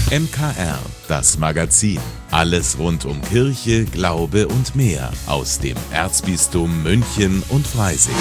MKR, das Magazin. Alles rund um Kirche, Glaube und mehr aus dem Erzbistum München und Freising.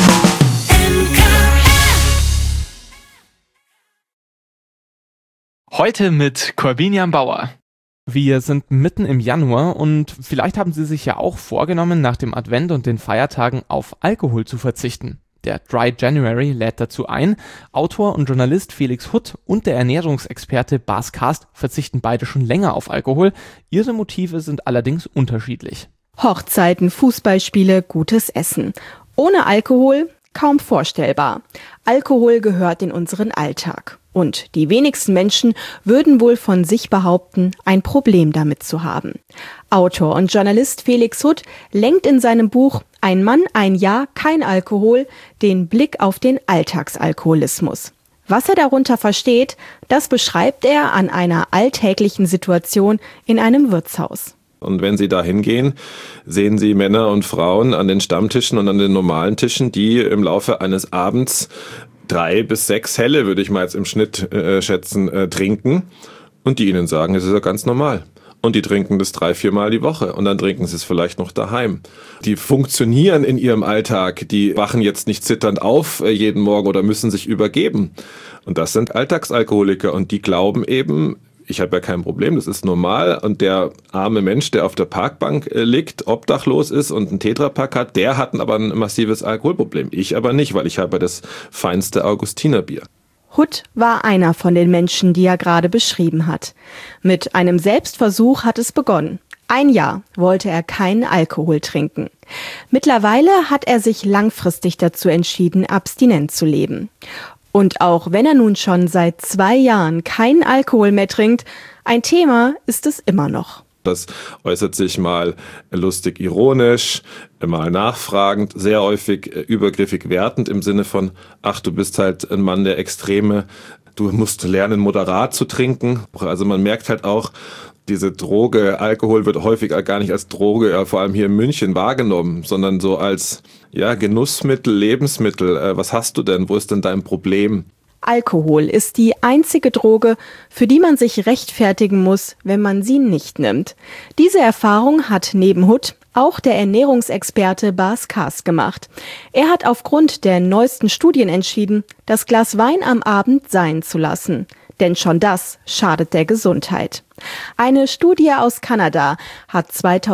Heute mit Corbinian Bauer. Wir sind mitten im Januar und vielleicht haben Sie sich ja auch vorgenommen, nach dem Advent und den Feiertagen auf Alkohol zu verzichten. Der Dry January lädt dazu ein. Autor und Journalist Felix Hutt und der Ernährungsexperte Bas Kast verzichten beide schon länger auf Alkohol. Ihre Motive sind allerdings unterschiedlich. Hochzeiten, Fußballspiele, gutes Essen. Ohne Alkohol kaum vorstellbar. Alkohol gehört in unseren Alltag. Und die wenigsten Menschen würden wohl von sich behaupten, ein Problem damit zu haben. Autor und Journalist Felix Hutt lenkt in seinem Buch Ein Mann, ein Jahr, kein Alkohol den Blick auf den Alltagsalkoholismus. Was er darunter versteht, das beschreibt er an einer alltäglichen Situation in einem Wirtshaus. Und wenn Sie da hingehen, sehen Sie Männer und Frauen an den Stammtischen und an den normalen Tischen, die im Laufe eines Abends 3 bis 6 Helle, würde ich mal jetzt im Schnitt schätzen, trinken. Und die Ihnen sagen, es ist ja ganz normal. Und die trinken das 3-4 Mal die Woche und dann trinken sie es vielleicht noch daheim. Die funktionieren in ihrem Alltag, die wachen jetzt nicht zitternd auf jeden Morgen oder müssen sich übergeben. Und das sind Alltagsalkoholiker und die glauben eben, ich habe ja kein Problem, das ist normal. Und der arme Mensch, der auf der Parkbank liegt, obdachlos ist und einen Tetrapack hat, der hat aber ein massives Alkoholproblem. Ich aber nicht, weil ich habe das feinste Augustinerbier. Hutt war einer von den Menschen, die er gerade beschrieben hat. Mit einem Selbstversuch hat es begonnen. 1 Jahr wollte er keinen Alkohol trinken. Mittlerweile hat er sich langfristig dazu entschieden, abstinent zu leben. Und auch wenn er nun schon seit 2 Jahren keinen Alkohol mehr trinkt, ein Thema ist es immer noch. Das äußert sich mal lustig ironisch, mal nachfragend, sehr häufig übergriffig wertend im Sinne von, ach, du bist halt ein Mann der Extreme, du musst lernen, moderat zu trinken. Also man merkt halt auch, diese Droge, Alkohol wird häufig gar nicht als Droge, vor allem hier in München, wahrgenommen, sondern so als Genussmittel, Lebensmittel. Was hast du denn? Wo ist denn dein Problem? Alkohol ist die einzige Droge, für die man sich rechtfertigen muss, wenn man sie nicht nimmt. Diese Erfahrung hat neben Hutt auch der Ernährungsexperte Bas Kast gemacht. Er hat aufgrund der neuesten Studien entschieden, das Glas Wein am Abend sein zu lassen. Denn schon das schadet der Gesundheit. Eine Studie aus Kanada hat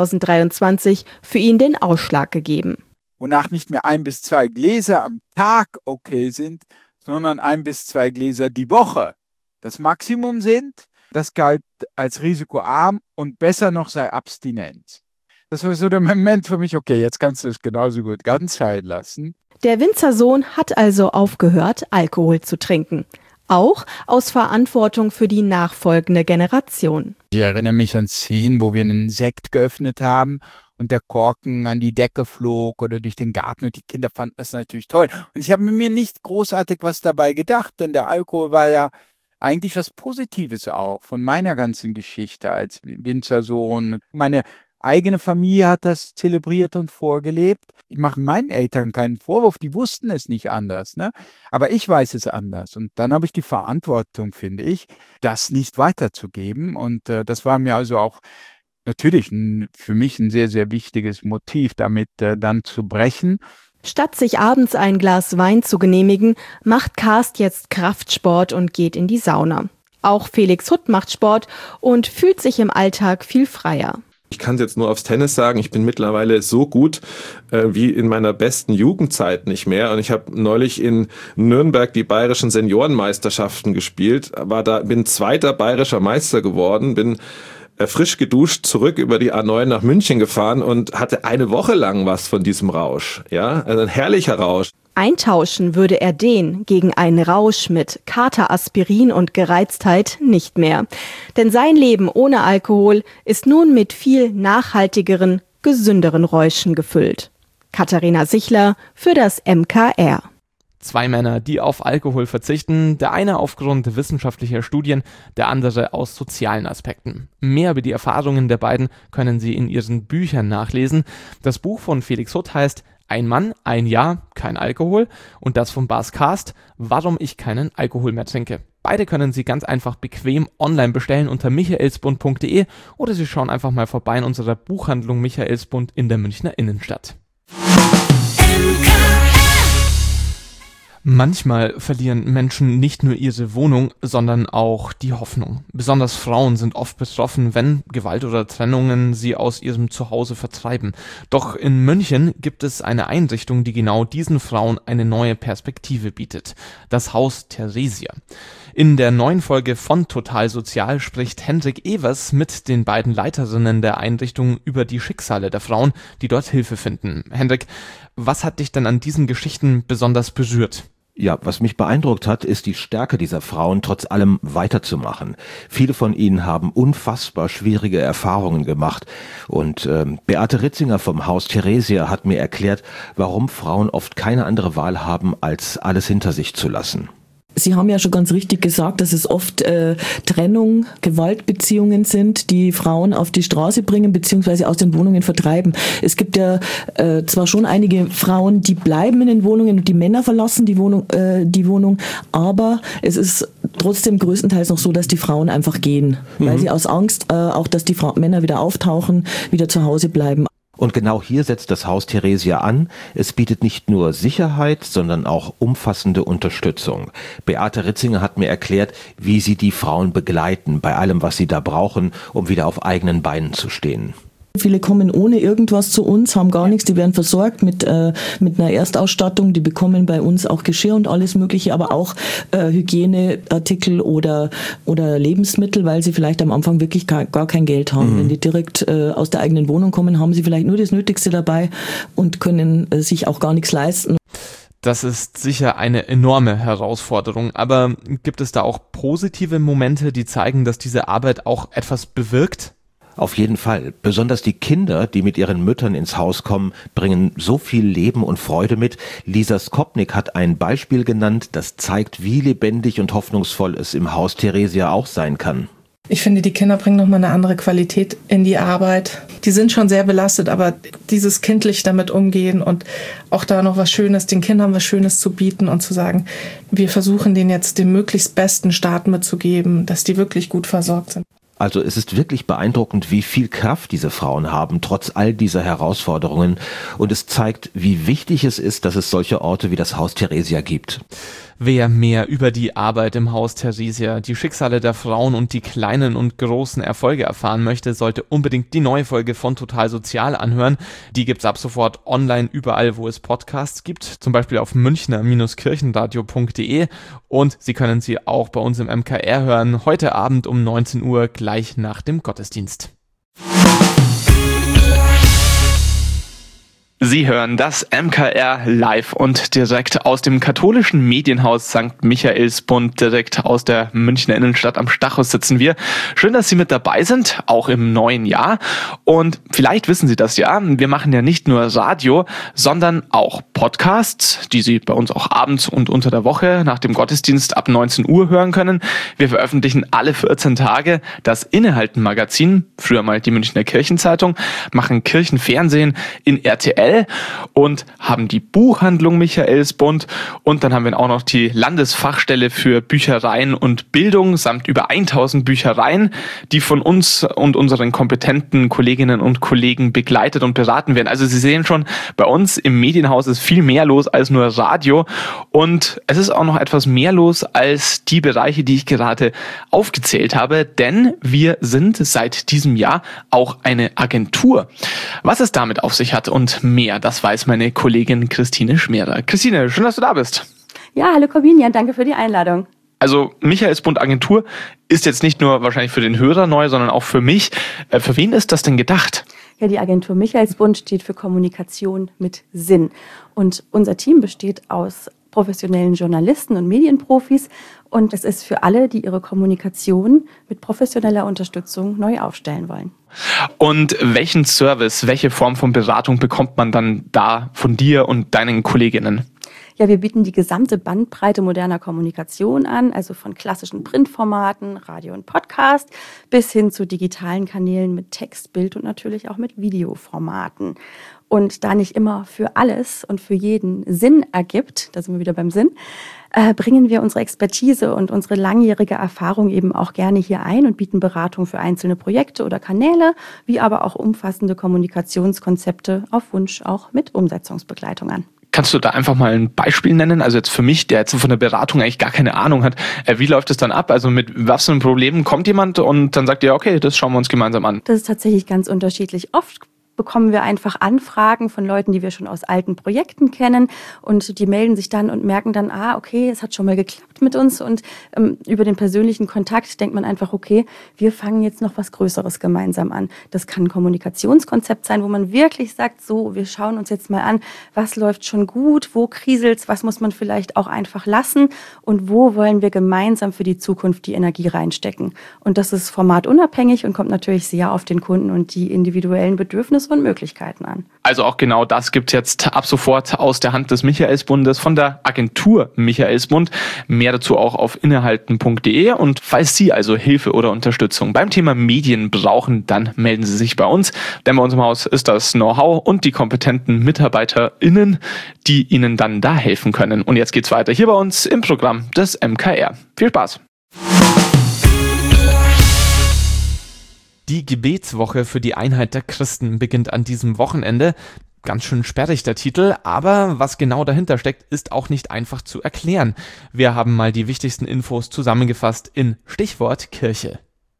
2023 für ihn den Ausschlag gegeben. Wonach nicht mehr 1 bis 2 Gläser am Tag okay sind, sondern 1 bis 2 Gläser die Woche das Maximum sind. Das galt als risikoarm und besser noch sei abstinent. Das war so der Moment für mich, okay, jetzt kannst du es genauso gut ganz sein lassen. Der Winzersohn hat also aufgehört, Alkohol zu trinken. Auch aus Verantwortung für die nachfolgende Generation. Ich erinnere mich an Szenen, wo wir einen Sekt geöffnet haben und der Korken an die Decke flog oder durch den Garten und die Kinder fanden das natürlich toll. Und ich habe mir nicht großartig was dabei gedacht, denn der Alkohol war ja eigentlich was Positives auch von meiner ganzen Geschichte als Winzersohn. Meine eigene Familie hat das zelebriert und vorgelebt. Ich mache meinen Eltern keinen Vorwurf, die wussten es nicht anders, ne? Aber ich weiß es anders. Und dann habe ich die Verantwortung, finde ich, das nicht weiterzugeben. Und das war mir also auch natürlich für mich ein sehr, sehr wichtiges Motiv, damit dann zu brechen. Statt sich abends ein Glas Wein zu genehmigen, macht Kast jetzt Kraftsport und geht in die Sauna. Auch Felix Hutt macht Sport und fühlt sich im Alltag viel freier. Ich kann es jetzt nur aufs Tennis sagen, ich bin mittlerweile so gut wie in meiner besten Jugendzeit nicht mehr. Und ich habe neulich in Nürnberg die bayerischen Seniorenmeisterschaften gespielt, bin 2. bayerischer Meister geworden, bin frisch geduscht zurück über die A9 nach München gefahren und hatte 1 Woche lang was von diesem Rausch. Ja, also ein herrlicher Rausch. Eintauschen würde er den gegen einen Rausch mit Kater, Aspirin und Gereiztheit nicht mehr. Denn sein Leben ohne Alkohol ist nun mit viel nachhaltigeren, gesünderen Räuschen gefüllt. Katharina Sichler für das MKR. 2 Männer, die auf Alkohol verzichten, der eine aufgrund wissenschaftlicher Studien, der andere aus sozialen Aspekten. Mehr über die Erfahrungen der beiden können Sie in ihren Büchern nachlesen. Das Buch von Felix Hutt heißt Ein Mann, ein Jahr, kein Alkohol und das von Bas Kast, Warum ich keinen Alkohol mehr trinke. Beide können Sie ganz einfach bequem online bestellen unter michaelsbund.de oder Sie schauen einfach mal vorbei in unserer Buchhandlung Michaelsbund in der Münchner Innenstadt. Manchmal verlieren Menschen nicht nur ihre Wohnung, sondern auch die Hoffnung. Besonders Frauen sind oft betroffen, wenn Gewalt oder Trennungen sie aus ihrem Zuhause vertreiben. Doch in München gibt es eine Einrichtung, die genau diesen Frauen eine neue Perspektive bietet. Das Haus Theresia. In der neuen Folge von Total Sozial spricht Hendrik Evers mit den beiden Leiterinnen der Einrichtung über die Schicksale der Frauen, die dort Hilfe finden. Hendrik, was hat dich denn an diesen Geschichten besonders berührt? Ja, was mich beeindruckt hat, ist die Stärke dieser Frauen, trotz allem weiterzumachen. Viele von ihnen haben unfassbar schwierige Erfahrungen gemacht. Und Beate Ritzinger vom Haus Theresia hat mir erklärt, warum Frauen oft keine andere Wahl haben, als alles hinter sich zu lassen. Sie haben ja schon ganz richtig gesagt, dass es oft Trennung, Gewaltbeziehungen sind, die Frauen auf die Straße bringen bzw. aus den Wohnungen vertreiben. Es gibt ja zwar schon einige Frauen, die bleiben in den Wohnungen und die Männer verlassen die Wohnung, aber es ist trotzdem größtenteils noch so, dass die Frauen einfach gehen, weil sie aus Angst auch, dass die Männer wieder auftauchen, wieder zu Hause bleiben. Und genau hier setzt das Haus Theresia an. Es bietet nicht nur Sicherheit, sondern auch umfassende Unterstützung. Beate Ritzinger hat mir erklärt, wie sie die Frauen begleiten bei allem, was sie da brauchen, um wieder auf eigenen Beinen zu stehen. Viele kommen ohne irgendwas zu uns, haben gar nichts, die werden versorgt mit einer Erstausstattung, die bekommen bei uns auch Geschirr und alles Mögliche, aber auch Hygieneartikel oder Lebensmittel, weil sie vielleicht am Anfang wirklich gar kein Geld haben. Wenn die direkt aus der eigenen Wohnung kommen, haben sie vielleicht nur das Nötigste dabei und können sich auch gar nichts leisten. Das ist sicher eine enorme Herausforderung, aber gibt es da auch positive Momente, die zeigen, dass diese Arbeit auch etwas bewirkt? Auf jeden Fall. Besonders die Kinder, die mit ihren Müttern ins Haus kommen, bringen so viel Leben und Freude mit. Lisa Skopnik hat ein Beispiel genannt, das zeigt, wie lebendig und hoffnungsvoll es im Haus Theresia auch sein kann. Ich finde, die Kinder bringen nochmal eine andere Qualität in die Arbeit. Die sind schon sehr belastet, aber dieses kindlich damit umgehen und auch da noch was Schönes, den Kindern was Schönes zu bieten und zu sagen, wir versuchen denen jetzt den möglichst besten Start mitzugeben, dass die wirklich gut versorgt sind. Also es ist wirklich beeindruckend, wie viel Kraft diese Frauen haben, trotz all dieser Herausforderungen. Und es zeigt, wie wichtig es ist, dass es solche Orte wie das Haus Theresia gibt. Wer mehr über die Arbeit im Haus Theresia, die Schicksale der Frauen und die kleinen und großen Erfolge erfahren möchte, sollte unbedingt die neue Folge von Total Sozial anhören. Die gibt's ab sofort online überall, wo es Podcasts gibt, zum Beispiel auf münchner-kirchenradio.de, und Sie können sie auch bei uns im MKR hören, heute Abend um 19 Uhr, gleich nach dem Gottesdienst. Sie hören das MKR live und direkt aus dem katholischen Medienhaus St. Michaelsbund, direkt aus der Münchner Innenstadt am Stachus sitzen wir. Schön, dass Sie mit dabei sind, auch im neuen Jahr. Und vielleicht wissen Sie das ja, wir machen ja nicht nur Radio, sondern auch Podcasts, die Sie bei uns auch abends und unter der Woche nach dem Gottesdienst ab 19 Uhr hören können. Wir veröffentlichen alle 14 Tage das Innehalten-Magazin, früher mal die Münchner Kirchenzeitung, machen Kirchenfernsehen in RTL und haben die Buchhandlung Michaelsbund, und dann haben wir auch noch die Landesfachstelle für Büchereien und Bildung samt über 1000 Büchereien, die von uns und unseren kompetenten Kolleginnen und Kollegen begleitet und beraten werden. Also Sie sehen schon, bei uns im Medienhaus ist viel mehr los als nur Radio, und es ist auch noch etwas mehr los als die Bereiche, die ich gerade aufgezählt habe, denn wir sind seit diesem Jahr auch eine Agentur. Was es damit auf sich hat und mehr, das weiß meine Kollegin Christine Schmerer. Christine, schön, dass du da bist. Ja, hallo Corbinian, danke für die Einladung. Also Michaelsbund Agentur ist jetzt nicht nur wahrscheinlich für den Hörer neu, sondern auch für mich. Für wen ist das denn gedacht? Ja, die Agentur Michaelsbund steht für Kommunikation mit Sinn. Und unser Team besteht aus professionellen Journalisten und Medienprofis. Und es ist für alle, die ihre Kommunikation mit professioneller Unterstützung neu aufstellen wollen. Und welchen Service, welche Form von Beratung bekommt man dann da von dir und deinen Kolleginnen? Ja, wir bieten die gesamte Bandbreite moderner Kommunikation an, also von klassischen Printformaten, Radio und Podcast, bis hin zu digitalen Kanälen mit Text, Bild und natürlich auch mit Videoformaten. Und da nicht immer für alles und für jeden Sinn ergibt, da sind wir wieder beim Sinn, bringen wir unsere Expertise und unsere langjährige Erfahrung eben auch gerne hier ein und bieten Beratung für einzelne Projekte oder Kanäle, wie aber auch umfassende Kommunikationskonzepte auf Wunsch auch mit Umsetzungsbegleitung an. Kannst du da einfach mal ein Beispiel nennen? Also jetzt für mich, der jetzt von der Beratung eigentlich gar keine Ahnung hat, wie läuft es dann ab? Also mit was für einem Problem kommt jemand und dann sagt ihr, okay, das schauen wir uns gemeinsam an. Das ist tatsächlich ganz unterschiedlich. Oft bekommen wir einfach Anfragen von Leuten, die wir schon aus alten Projekten kennen und die melden sich dann und merken dann, okay, es hat schon mal geklappt mit uns und über den persönlichen Kontakt denkt man einfach, okay, wir fangen jetzt noch was Größeres gemeinsam an. Das kann ein Kommunikationskonzept sein, wo man wirklich sagt, so, wir schauen uns jetzt mal an, was läuft schon gut, wo kriselt's, was muss man vielleicht auch einfach lassen und wo wollen wir gemeinsam für die Zukunft die Energie reinstecken. Und das ist formatunabhängig und kommt natürlich sehr auf den Kunden und die individuellen Bedürfnisse und Möglichkeiten an. Also auch genau das gibt's jetzt ab sofort aus der Hand des Michaelsbundes von der Agentur Michaelsbund. Mehr dazu auch auf innehalten.de. Und falls Sie also Hilfe oder Unterstützung beim Thema Medien brauchen, dann melden Sie sich bei uns. Denn bei uns im Haus ist das Know-how und die kompetenten MitarbeiterInnen, die Ihnen dann da helfen können. Und jetzt geht's weiter hier bei uns im Programm des MKR. Viel Spaß! Die Gebetswoche für die Einheit der Christen beginnt an diesem Wochenende. Ganz schön sperrig der Titel, aber was genau dahinter steckt, ist auch nicht einfach zu erklären. Wir haben mal die wichtigsten Infos zusammengefasst in Stichwort Kirche.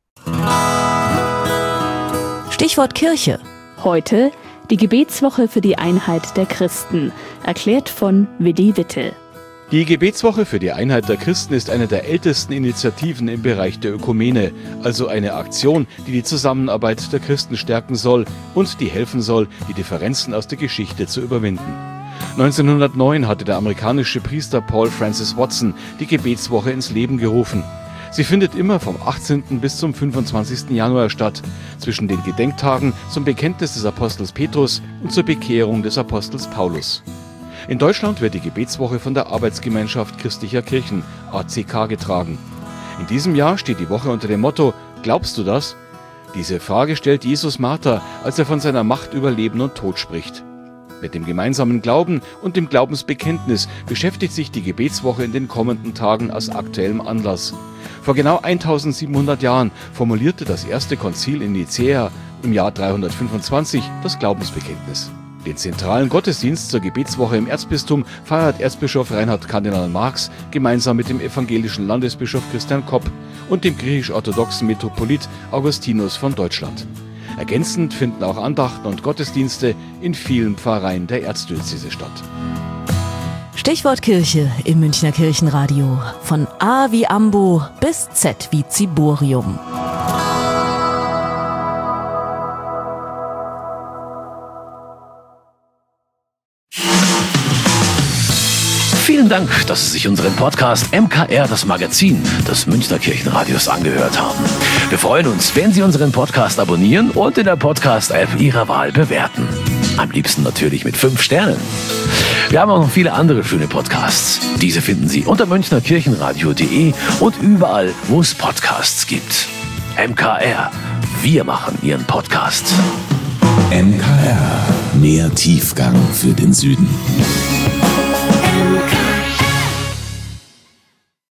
Stichwort Kirche. Heute die Gebetswoche für die Einheit der Christen, erklärt von Willi Wittel. Die Gebetswoche für die Einheit der Christen ist eine der ältesten Initiativen im Bereich der Ökumene, also eine Aktion, die die Zusammenarbeit der Christen stärken soll und die helfen soll, die Differenzen aus der Geschichte zu überwinden. 1909 hatte der amerikanische Priester Paul Francis Watson die Gebetswoche ins Leben gerufen. Sie findet immer vom 18. bis zum 25. Januar statt, zwischen den Gedenktagen zum Bekenntnis des Apostels Petrus und zur Bekehrung des Apostels Paulus. In Deutschland wird die Gebetswoche von der Arbeitsgemeinschaft Christlicher Kirchen, ACK, getragen. In diesem Jahr steht die Woche unter dem Motto »Glaubst du das?« Diese Frage stellt Jesus Martha, als er von seiner Macht über Leben und Tod spricht. Mit dem gemeinsamen Glauben und dem Glaubensbekenntnis beschäftigt sich die Gebetswoche in den kommenden Tagen aus aktuellem Anlass. Vor genau 1700 Jahren formulierte das erste Konzil in Nicäa im Jahr 325 das Glaubensbekenntnis. Den zentralen Gottesdienst zur Gebetswoche im Erzbistum feiert Erzbischof Reinhard Kardinal Marx gemeinsam mit dem evangelischen Landesbischof Christian Kopp und dem griechisch-orthodoxen Metropolit Augustinus von Deutschland. Ergänzend finden auch Andachten und Gottesdienste in vielen Pfarreien der Erzdiözese statt. Stichwort Kirche im Münchner Kirchenradio. Von A wie Ambo bis Z wie Ziborium. Vielen Dank, dass Sie sich unseren Podcast MKR, das Magazin des Münchner Kirchenradios, angehört haben. Wir freuen uns, wenn Sie unseren Podcast abonnieren und in der Podcast-App Ihrer Wahl bewerten. Am liebsten natürlich mit 5 Sternen. Wir haben auch noch viele andere schöne Podcasts. Diese finden Sie unter münchnerkirchenradio.de und überall, wo es Podcasts gibt. MKR, wir machen Ihren Podcast. MKR, mehr Tiefgang für den Süden.